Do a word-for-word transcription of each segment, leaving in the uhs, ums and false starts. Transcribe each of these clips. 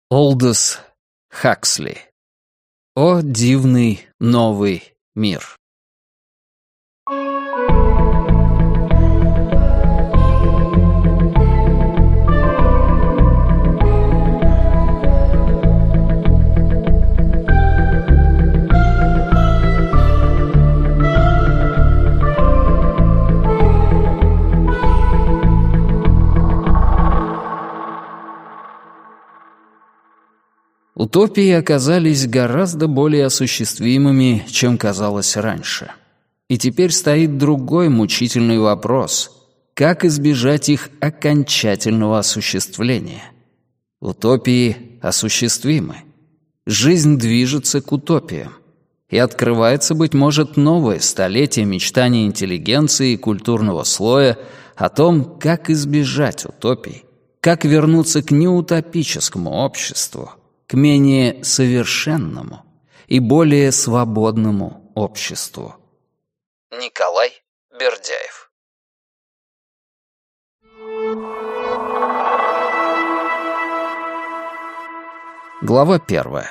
Олдос Хаксли. О дивный новый мир. Утопии оказались гораздо более осуществимыми, чем казалось раньше. И теперь стоит другой мучительный вопрос — как избежать их окончательного осуществления? Утопии осуществимы. Жизнь движется к утопиям. И открывается, быть может, новое столетие мечтаний интеллигенции и культурного слоя о том, как избежать утопий, как вернуться к неутопическому обществу, к менее совершенному и более свободному обществу. Николай Бердяев. Глава первая.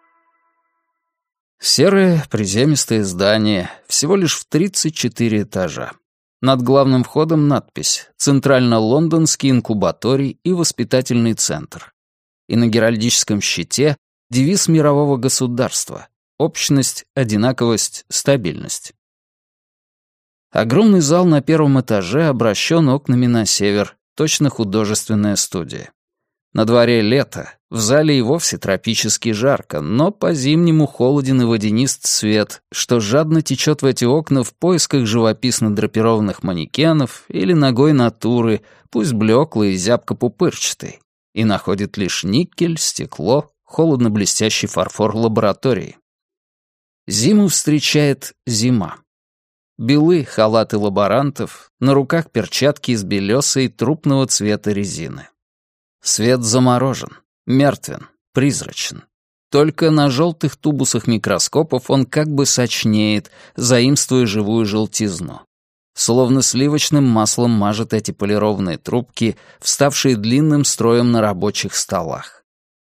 Серое приземистое здание, всего лишь в тридцать четыре этажа. Над главным входом надпись «Центрально-лондонский инкубаторий и воспитательный центр». И на геральдическом щите девиз мирового государства — общность, одинаковость, стабильность. Огромный зал на первом этаже обращен окнами на север, точно художественная студия. На дворе лето, в зале и вовсе тропически жарко, но по-зимнему холоден и водянист свет, что жадно течет в эти окна в поисках живописно драпированных манекенов или ногой натуры, пусть блеклой и зябко-пупырчатой, и находит лишь никель, стекло, холодно-блестящий фарфор лаборатории. Зиму встречает зима. Белы халаты лаборантов, на руках перчатки из белесой трупного цвета резины. Свет заморожен, мертвен, призрачен. Только на желтых тубусах микроскопов он как бы сочнеет, заимствуя живую желтизну. Словно сливочным маслом мажет эти полированные трубки, вставшие длинным строем на рабочих столах.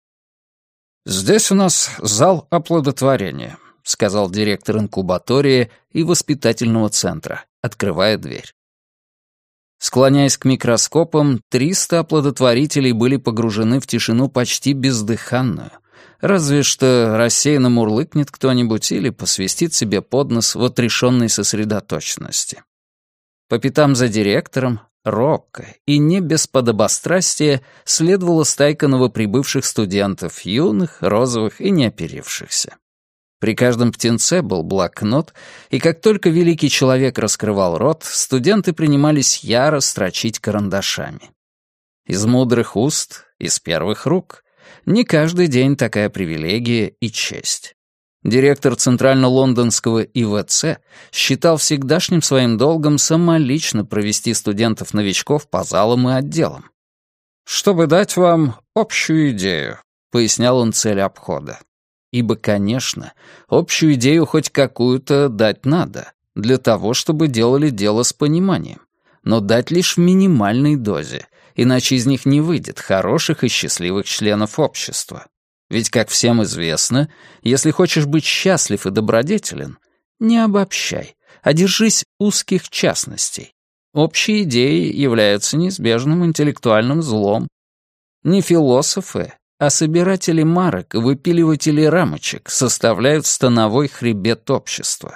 «Здесь у нас зал оплодотворения», — сказал директор инкубатории и воспитательного центра, открывая дверь. Склоняясь к микроскопам, триста оплодотворителей были погружены в тишину почти бездыханную, разве что рассеянно мурлыкнет кто-нибудь или посвистит себе под нос в отрешенной сосредоточенности. По пятам за директором, робко и не без подобострастия следовала стайка новоприбывших студентов, юных, розовых и неоперившихся. При каждом птенце был блокнот, и как только великий человек раскрывал рот, студенты принимались яро строчить карандашами. Из мудрых уст, из первых рук. Не каждый день такая привилегия и честь. Директор Центрально-лондонского И В Ц считал всегдашним своим долгом самолично провести студентов-новичков по залам и отделам. «Чтобы дать вам общую идею», — пояснял он цель обхода. Ибо, конечно, общую идею хоть какую-то дать надо, для того, чтобы делали дело с пониманием, но дать лишь в минимальной дозе, иначе из них не выйдет хороших и счастливых членов общества. Ведь, как всем известно, если хочешь быть счастлив и добродетелен, не обобщай, а держись узких частностей. Общие идеи являются неизбежным интеллектуальным злом. Не философы, а собиратели марок и выпиливатели рамочек составляют становой хребет общества.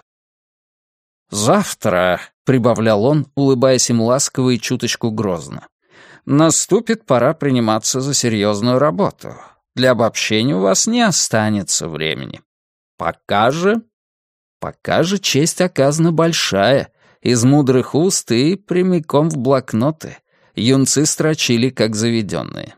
«Завтра», — прибавлял он, улыбаясь им ласково и чуточку грозно, «наступит пора приниматься за серьезную работу. Для обобщения у вас не останется времени. Пока же...» Пока же честь оказана большая, из мудрых уст и прямиком в блокноты. Юнцы строчили, как заведенные.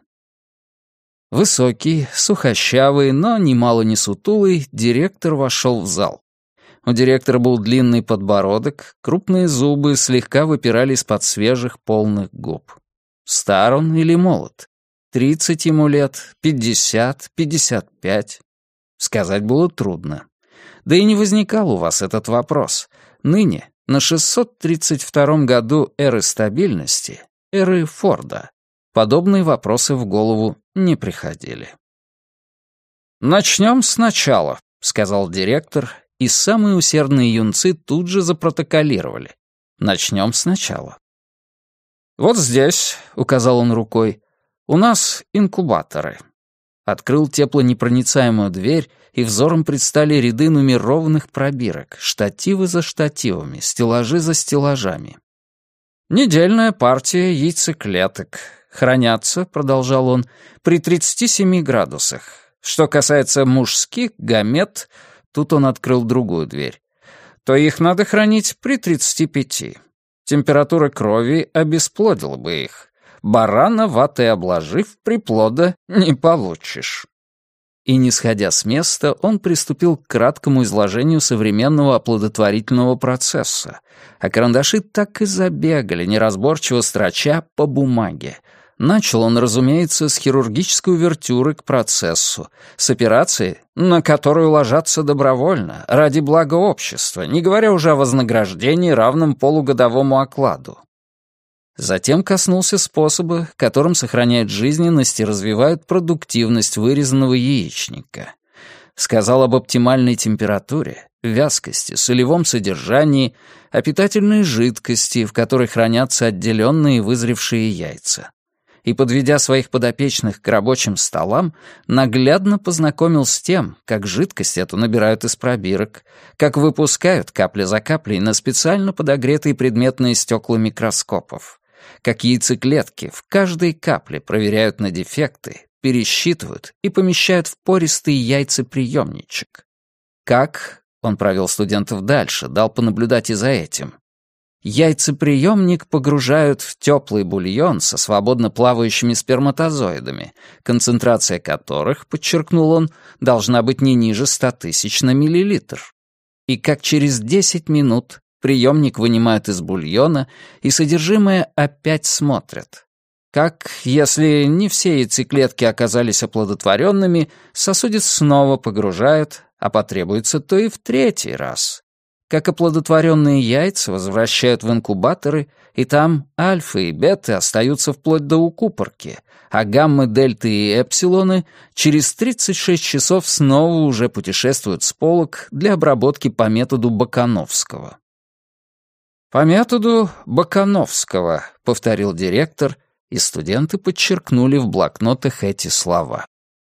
Высокий, сухощавый, но немало не сутулый, директор вошел в зал. У директора был длинный подбородок, крупные зубы слегка выпирали из-под свежих полных губ. Стар он или молод? Тридцать ему лет, пятьдесят, пятьдесят пять. Сказать было трудно. Да и не возникал у вас этот вопрос. Ныне, на шестьсот тридцать втором году эры стабильности, эры Форда, подобные вопросы в голову не приходили. «Начнем сначала», — сказал директор, и самые усердные юнцы тут же запротоколировали. «Начнем сначала». «Вот здесь», — указал он рукой, — «у нас инкубаторы». Открыл теплонепроницаемую дверь, и взором предстали ряды нумерованных пробирок, штативы за штативами, стеллажи за стеллажами. «Недельная партия яйцеклеток. Хранятся», — продолжал он, — «при тридцати семи градусах. Что касается мужских гамет», тут он открыл другую дверь, «то их надо хранить при тридцати пяти. Температура крови обесплодила бы их. Барана ватой обложив, приплода не получишь». И, не сходя с места, он приступил к краткому изложению современного оплодотворительного процесса, а карандаши так и забегали, неразборчиво строча по бумаге. Начал он, разумеется, с хирургической увертюры к процессу, с операции, на которую ложатся добровольно, ради блага общества, не говоря уже о вознаграждении, равном полугодовому окладу. Затем коснулся способа, которым сохраняют жизненность и развивают продуктивность вырезанного яичника. Сказал об оптимальной температуре, вязкости, солевом содержании, о питательной жидкости, в которой хранятся отделенные вызревшие яйца. И, подведя своих подопечных к рабочим столам, наглядно познакомил с тем, как жидкость эту набирают из пробирок, как выпускают капля за каплей на специально подогретые предметные стекла микроскопов, как яйцеклетки в каждой капле проверяют на дефекты, пересчитывают и помещают в пористый яйцеприемничек. Как, он провел студентов дальше, дал понаблюдать и за этим, яйцеприемник погружают в теплый бульон со свободно плавающими сперматозоидами, концентрация которых, подчеркнул он, должна быть не ниже ста тысяч на миллилитр. И как через десять минут приемник вынимают из бульона, и содержимое опять смотрят. Как, если не все яйцеклетки оказались оплодотворенными, сосудец снова погружают, а потребуется то и в третий раз. Как оплодотворенные яйца возвращают в инкубаторы, и там альфа и бета остаются вплоть до укупорки, а гаммы, дельты и эпсилоны через тридцать шесть часов снова уже путешествуют с полок для обработки по методу Бакановского. «По методу Бакановского», — повторил директор, и студенты подчеркнули в блокнотах эти слова.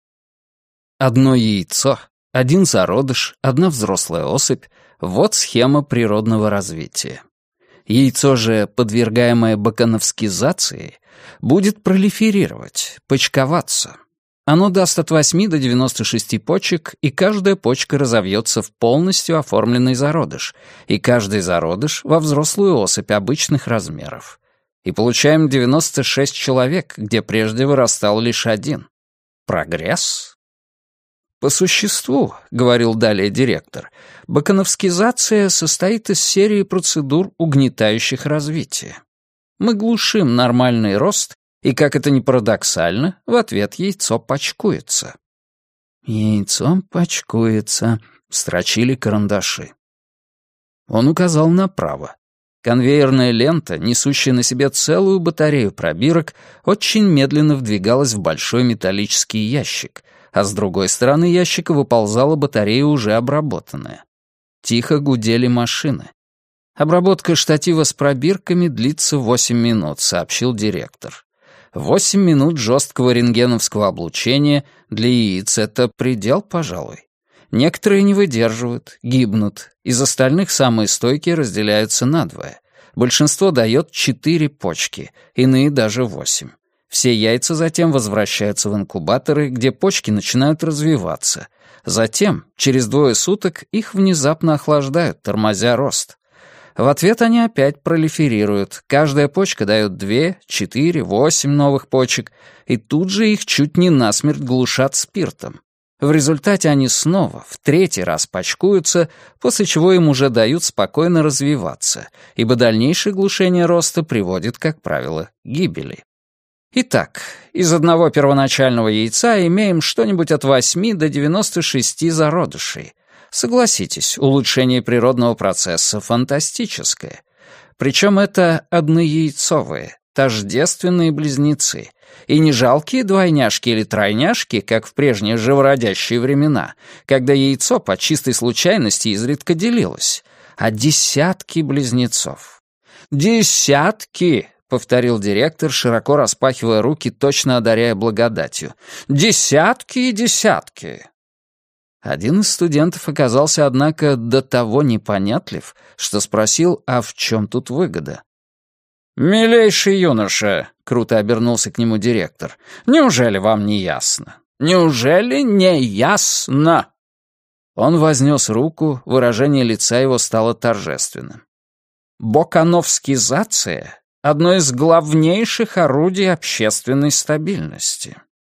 Одно яйцо, один зародыш, одна взрослая особь — вот схема природного развития. Яйцо же, подвергаемое бакановскизации, будет пролиферировать, почковаться. Оно даст от восьми до девяноста шести почек, и каждая почка разовьется в полностью оформленный зародыш, и каждый зародыш во взрослую особь обычных размеров. И получаем девяносто шесть человек, где прежде вырастал лишь один. Прогресс? «По существу, — говорил далее директор, — бакановскизация состоит из серии процедур, угнетающих развитие. Мы глушим нормальный рост, и, как это ни парадоксально, в ответ яйцо почкуется». «Яйцо почкуется», — строчили карандаши. Он указал направо. Конвейерная лента, несущая на себе целую батарею пробирок, очень медленно вдвигалась в большой металлический ящик, а с другой стороны ящика выползала батарея уже обработанная. Тихо гудели машины. «Обработка штатива с пробирками длится восемь минут», — сообщил директор. Восемь минут жесткого рентгеновского облучения для яиц — это предел, пожалуй. Некоторые не выдерживают, гибнут. Из остальных самые стойкие разделяются надвое. Большинство дает четыре почки, иные даже восемь. Все яйца затем возвращаются в инкубаторы, где почки начинают развиваться. Затем, через двое суток, их внезапно охлаждают, тормозя рост. В ответ они опять пролиферируют. Каждая почка дает две, четыре, восемь новых почек, и тут же их чуть не насмерть глушат спиртом. В результате они снова, в третий раз почкуются, после чего им уже дают спокойно развиваться, ибо дальнейшее глушение роста приводит, как правило, к гибели. Итак, из одного первоначального яйца имеем что-нибудь от восьми до девяноста шести зародышей. Согласитесь, улучшение природного процесса фантастическое. Причем это однояйцовые, тождественные близнецы. И не жалкие двойняшки или тройняшки, как в прежние живородящие времена, когда яйцо по чистой случайности изредка делилось, а десятки близнецов. «Десятки!» — повторил директор, широко распахивая руки, точно одаряя благодатью. «Десятки и десятки!» Один из студентов оказался, однако, до того непонятлив, что спросил, а в чем тут выгода. «Милейший юноша», — круто обернулся к нему директор, — «неужели вам не ясно? Неужели не ясно?» Он вознес руку, выражение лица его стало торжественным. «Бокановскизация — одно из главнейших орудий общественной стабильности».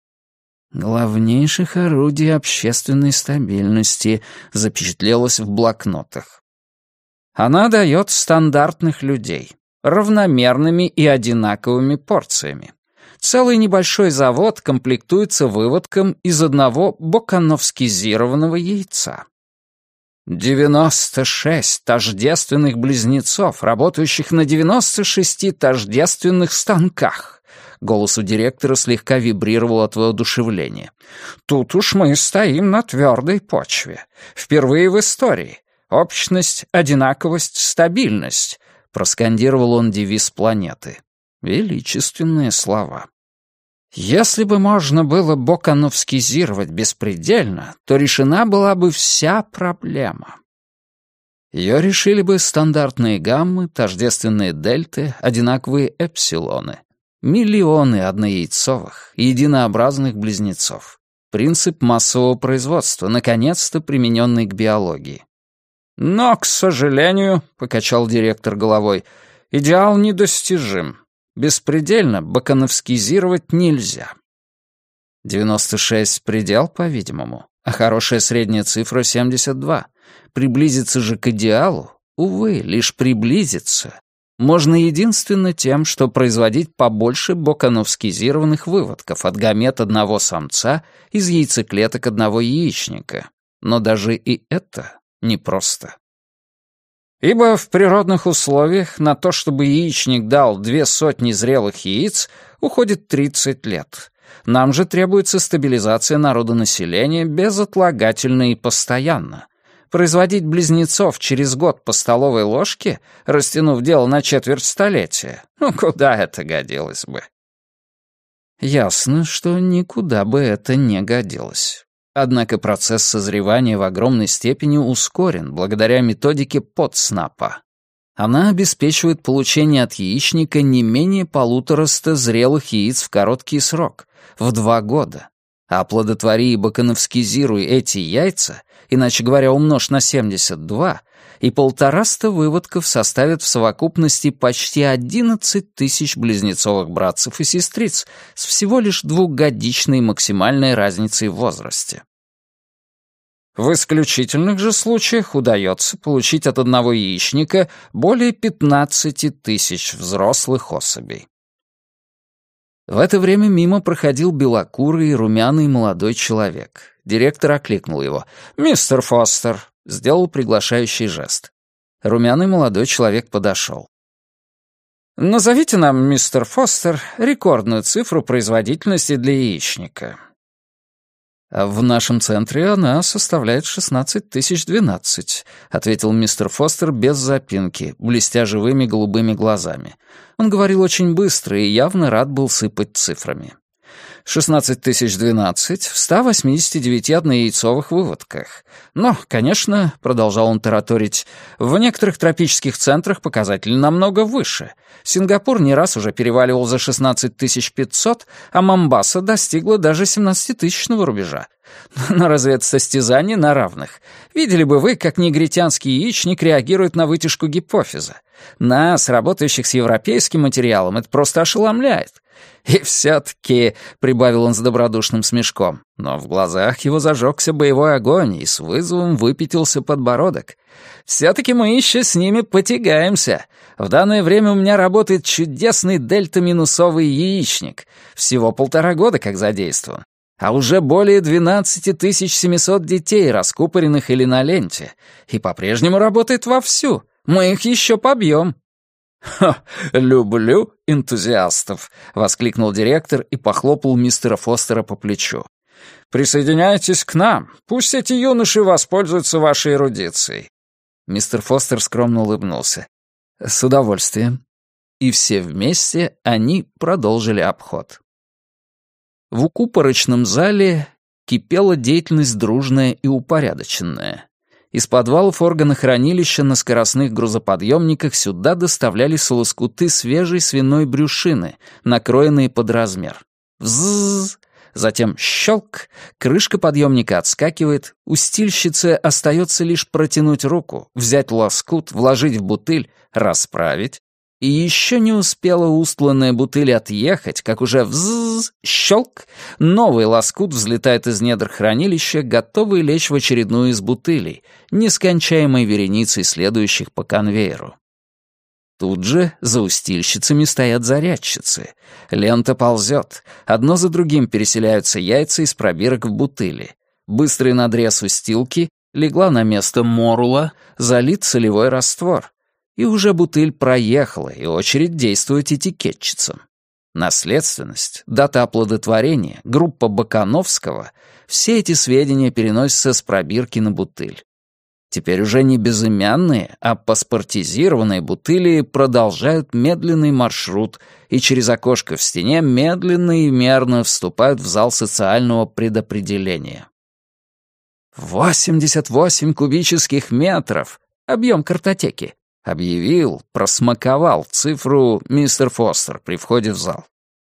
«Главнейших орудий общественной стабильности» запечатлелось в блокнотах. «Она дает стандартных людей, равномерными и одинаковыми порциями. Целый небольшой завод комплектуется выводком из одного бокановскизированного яйца. девяносто шесть тождественных близнецов, работающих на девяносто шести тождественных станках». Голос у директора слегка вибрировал от воодушевления. «Тут уж мы стоим на твердой почве. Впервые в истории. Общность, одинаковость, стабильность». Проскандировал он девиз планеты. Величественные слова. Если бы можно было бокановскизировать беспредельно, то решена была бы вся проблема. Ее решили бы стандартные гаммы, тождественные дельты, одинаковые эпсилоны. Миллионы однояйцовых, единообразных близнецов. Принцип массового производства, наконец-то примененный к биологии. «Но, к сожалению, — покачал директор головой, — идеал недостижим. Беспредельно бокановскизировать нельзя». девяносто шесть — предел, по-видимому, а хорошая средняя цифра — семьдесят два. Приблизиться же к идеалу, увы, лишь приблизиться, можно единственно тем, что производить побольше бокановскизированных выводков от гамет одного самца из яйцеклеток одного яичника. Но даже и это непросто. Ибо в природных условиях на то, чтобы яичник дал две сотни зрелых яиц, уходит тридцать лет. Нам же требуется стабилизация народонаселения безотлагательно и постоянно. Производить близнецов через год по столовой ложке, растянув дело на четверть столетия, ну куда это годилось бы? Ясно, что никуда бы это не годилось. Однако процесс созревания в огромной степени ускорен благодаря методике Потснапа. Она обеспечивает получение от яичника не менее полутораста зрелых яиц в короткий срок, в два года. А оплодотвори и бокановскизируй эти яйца, иначе говоря, умножь на семьдесят два, и полтораста выводков составят в совокупности почти одиннадцать тысяч близнецовых братцев и сестриц с всего лишь двухгодичной максимальной разницей в возрасте. В исключительных же случаях удается получить от одного яичника более пятнадцати тысяч взрослых особей. В это время мимо проходил белокурый и румяный молодой человек. Директор окликнул его. «Мистер Фостер!» — сделал приглашающий жест. Румяный молодой человек подошел. «Назовите нам, мистер Фостер, рекордную цифру производительности для яичника». «В нашем центре она составляет шестнадцать тысяч двенадцать», — ответил мистер Фостер без запинки, блестя живыми голубыми глазами. Он говорил очень быстро и явно рад был сыпать цифрами. шестнадцать тысяч двенадцать в ста восьмидесяти девяти однояйцовых выводках. Но, конечно, — продолжал он тараторить, — в некоторых тропических центрах показатели намного выше. Сингапур не раз уже переваливал за шестнадцать тысяч пятьсот, а Момбаса достигла даже семнадцатитысячного рубежа. Но разве это состязание на равных? Видели бы вы, как негритянский яичник реагирует на вытяжку гипофиза. Нас, работающих с европейским материалом, это просто ошеломляет. И все-таки, — прибавил он с добродушным смешком, но в глазах его зажегся боевой огонь, и с вызовом выпятился подбородок. Все-таки мы еще с ними потягаемся. В данное время у меня работает чудесный дельта-минусовый яичник. Всего полтора года как задействован. А уже более двенадцать тысяч семьсот детей, раскупоренных или на ленте. И по-прежнему работает вовсю. Мы их еще побьем. «Ха, люблю энтузиастов!» — воскликнул директор и похлопал мистера Фостера по плечу. «Присоединяйтесь к нам. Пусть эти юноши воспользуются вашей эрудицией». Мистер Фостер скромно улыбнулся. «С удовольствием». И все вместе они продолжили обход. В укупорочном зале кипела деятельность дружная и упорядоченная. Из подвалов органохранилища на скоростных грузоподъемниках сюда доставлялись лоскуты свежей свиной брюшины, накроенные под размер. Взззз! Затем щелк, крышка подъемника отскакивает, у стильщицы остается лишь протянуть руку, взять лоскут, вложить в бутыль, расправить. И еще не успела устланная бутыль отъехать, как уже взззз, щелк, новый лоскут взлетает из недр хранилища, готовый лечь в очередную из бутылей, нескончаемой вереницей следующих по конвейеру. Тут же за устильщицами стоят зарядчицы. Лента ползет. Одно за другим переселяются яйца из пробирок в бутыли. Быстрый надрез устилки, легла на место морула, залит солевой раствор. И уже бутыль проехала, и очередь действует этикетчицам. Наследственность, дата оплодотворения, группа Бакановского — все эти сведения переносятся с пробирки на бутыль. Теперь уже не безымянные, а паспортизированные бутыли продолжают медленный маршрут и через окошко в стене медленно и мерно вступают в зал социального предопределения. «восемьдесят восемь кубических метров! Объем картотеки!» — объявил, просмаковал цифру мистер Фостер при входе в зал.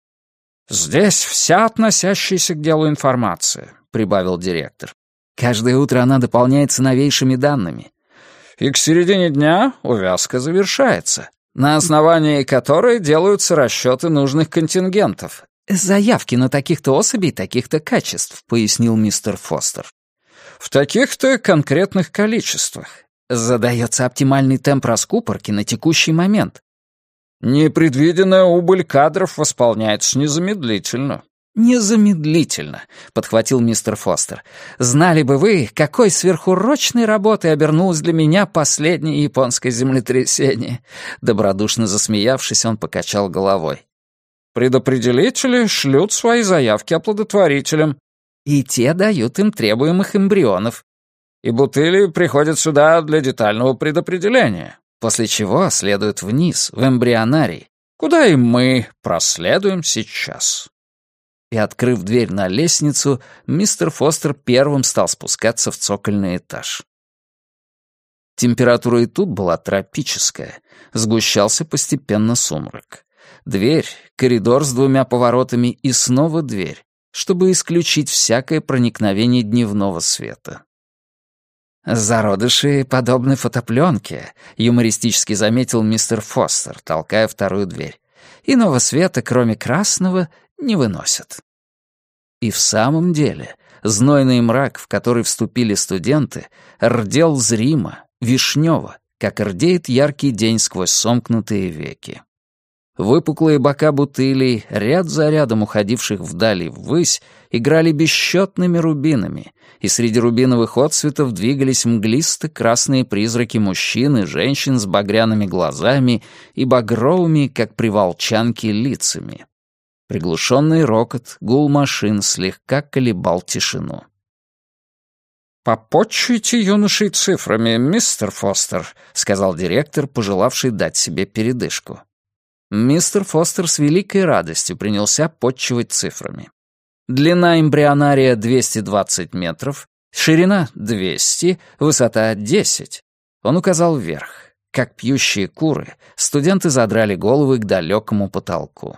«Здесь вся относящаяся к делу информация», — прибавил директор. «Каждое утро она дополняется новейшими данными. И к середине дня увязка завершается, на основании которой делаются расчеты нужных контингентов. Заявки на таких-то особей, таких-то качеств», — пояснил мистер Фостер. «В таких-то конкретных количествах. Задается оптимальный темп раскупорки на текущий момент. Непредвиденная убыль кадров восполняется незамедлительно». «Незамедлительно», — подхватил мистер Фостер. «Знали бы вы, какой сверхурочной работой обернулось для меня последнее японское землетрясение». Добродушно засмеявшись, он покачал головой. «Предопределители шлют свои заявки оплодотворителям. И те дают им требуемых эмбрионов. И бутыли приходят сюда для детального предопределения, после чего следуют вниз, в эмбрионарий, куда и мы проследуем сейчас». И, открыв дверь на лестницу, мистер Фостер первым стал спускаться в цокольный этаж. Температура и тут была тропическая. Сгущался постепенно сумрак. Дверь, коридор с двумя поворотами и снова дверь, чтобы исключить всякое проникновение дневного света. «Зародыши подобны фотопленке», — юмористически заметил мистер Фостер, толкая вторую дверь. «Иного света, кроме красного, не выносят». И в самом деле, знойный мрак, в который вступили студенты, рдел зримо, вишнево, как рдеет яркий день сквозь сомкнутые веки. Выпуклые бока бутылей, ряд за рядом уходивших вдали ввысь, играли бесчетными рубинами, и среди рубиновых отцветов двигались мглисто-красные призраки мужчин и женщин с багряными глазами и багровыми, как при волчанке, лицами. Приглушенный рокот, гул машин слегка колебал тишину. «Попотчуйте юношей цифрами, мистер Фостер», — сказал директор, пожелавший дать себе передышку. Мистер Фостер с великой радостью принялся подчивать цифрами. Длина эмбрионария двести двадцать метров, ширина двести, высота десять. Он указал вверх. Как пьющие куры, студенты задрали головы к далекому потолку.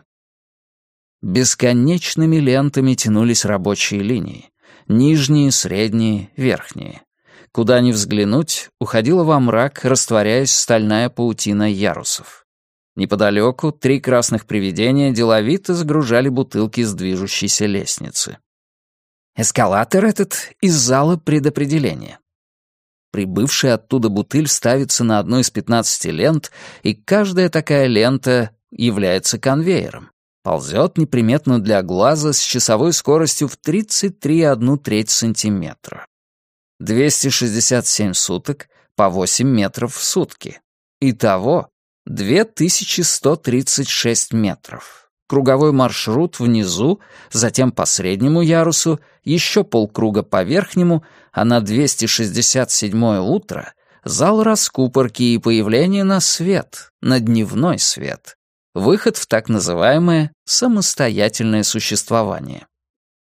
Бесконечными лентами тянулись рабочие линии. Нижние, средние, верхние. Куда ни взглянуть, уходила во мрак, растворяясь стальная паутина ярусов. Неподалеку три красных привидения деловито загружали бутылки с движущейся лестницы. Эскалатор этот из зала предопределения. Прибывшая оттуда бутыль ставится на одну из пятнадцати лент, и каждая такая лента является конвейером. Ползет неприметно для глаза с часовой скоростью в тридцать три и одну треть сантиметра. двести шестьдесят семь суток по восемь метров в сутки. Итого две тысячи сто тридцать шесть метров. Круговой маршрут внизу, затем по среднему ярусу, еще полкруга по верхнему, а на двести шестьдесят седьмое утро зал раскупорки и появление на свет, на дневной свет. Выход в так называемое самостоятельное существование.